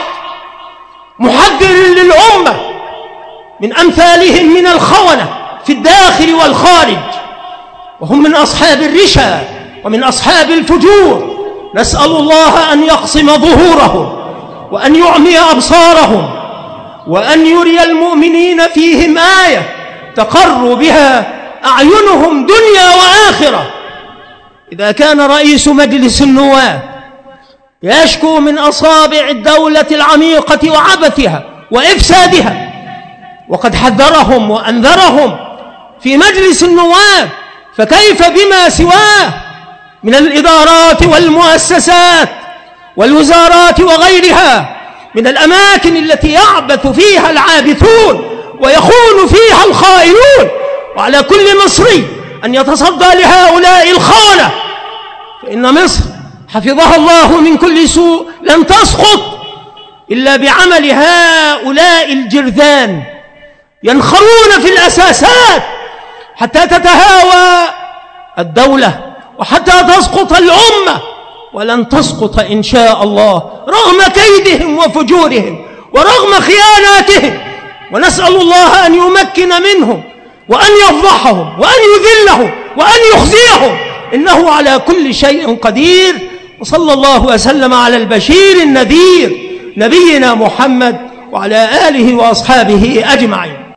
محذر للأمة من أمثالهم من الخونة في الداخل والخارج، وهم من أصحاب الرشا ومن أصحاب الفجور. نسأل الله أن يقسم ظهورهم وأن يعمي أبصارهم وأن يري المؤمنين فيهم آية تقر بها أعينهم دنيا وآخرة. إذا كان رئيس مجلس النواب يشكو من أصابع الدولة العميقة وعبثها وإفسادها، وقد حذرهم وأنذرهم في مجلس النواب، فكيف بما سواه من الإدارات والمؤسسات والوزارات وغيرها من الأماكن التي يعبث فيها العابثون ويخون فيها الخائنون، وعلى كل مصري أن يتصدى لهؤلاء الخونة، فإن مصر حفظها الله من كل سوء لن تسقط إلا بعمل هؤلاء الجرذان ينخرون في الأساسات حتى تتهاوى الدولة وحتى تسقط الأمة، ولن تسقط إن شاء الله رغم كيدهم وفجورهم ورغم خياناتهم. ونسأل الله أن يمكن منهم وأن يفضحهم وأن يذلهم وأن يخزيهم، إنه على كل شيء قدير. وصلى الله وسلم على البشير النذير نبينا محمد وعلى آله وأصحابه أجمعين.